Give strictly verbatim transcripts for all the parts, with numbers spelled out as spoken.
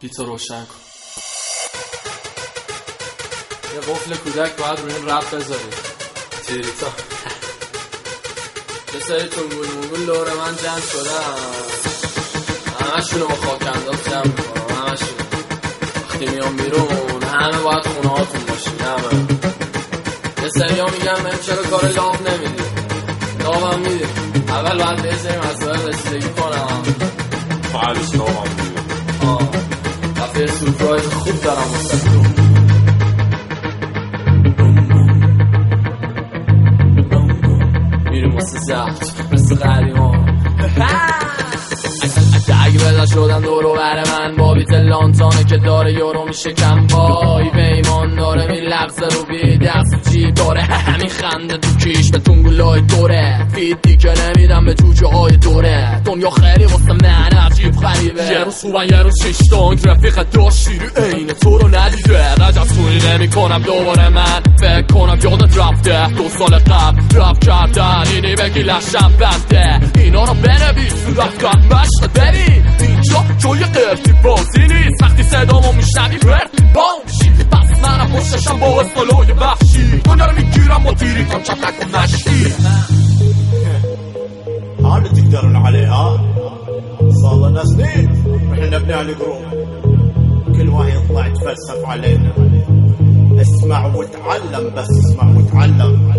بیتو روشن کن. یه قفل کودک باید روی این رب بذاری. تیریتا یه سری تنگول مونگول دور من جمع شدن، همشونو با خاک انداز جمع میکنم. همشونو وقتی میام بیرون همه باید خونه هاتون باشین. همه یه سری ها میگن من چرا کار لاف نمیدی؟ لاف هم میدی. اول باید به یه سری مسائل رسیدگی کنم. بعدش لاف هم میدی. آه دفعه سورپرایز خوب دارم مستقیم. میریم واسه زفت مثل قدیما. اگه بزن شدن دورو بر من با بیت لانتانه که داره یورو میشه کم بای پیمان داره می لغزه رو بی دست جیب داره. همین خنده تو کیش به تونگولای دوره فیدی که نمیدم به جوجه های دوره. دنیا خیلی واسه من عجیب غریبه. یه روز خوبن یه روز ششتانگ رفیقت داشتی رو این تو رو ندیده. رجب سونی نمی کنم دوباره من فکر کنم یادت رفته دو سال قبل رفت کردن اینی بگی لشم بنده. اینا رو بنویس صورت کن مشت بری اینجا جوی قرتی بازی نیست. وقتی صدامو میشنوی برتی بامشی پس منم پشتشم با اسمالای بخشی. دنیا رو میگیرم با تیری کن چطک و نشتی. هذا تقدرون عليها صار لنا سنين واحنا نبني على جروب. كل واحد يطلع يتفلسف علينا. اسمع وتعلم بس اسمع وتعلم.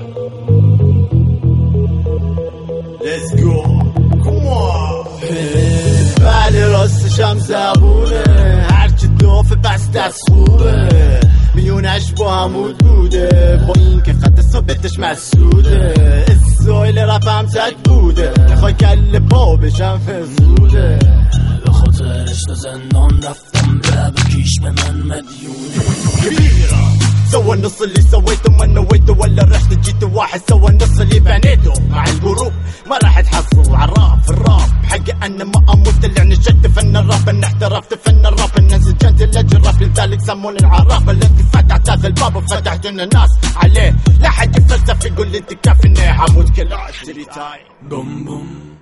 Let's go come on. بله راستشم زبونه هرچی دافه پس دست خوبه. میونش با همود بوده با این که خط ثابتش مسعوده. استایل رپم تک بوده میخوای کل پا بشم فزوده. به خاطرش تا زندان رفتم رب کیش به من مدیونه. كبيرة سوى النص اللي سويته ما نويته ولا رحت جيت واحد سوى النص اللي بنيته. مع الجروب ما راح تحصلوا عالراب. الراب حقي انا ما اموت اللي نشدت فن الراب. ان احترفت فن الراب ان سجنت الاجراف لذلك سموني العراف. اللي انت فتحت هذا الباب وفتحت الناس عليه. لا حد يفلسف يقول لي انت كافي اني حمود كلاش تري تاي بوم بوم.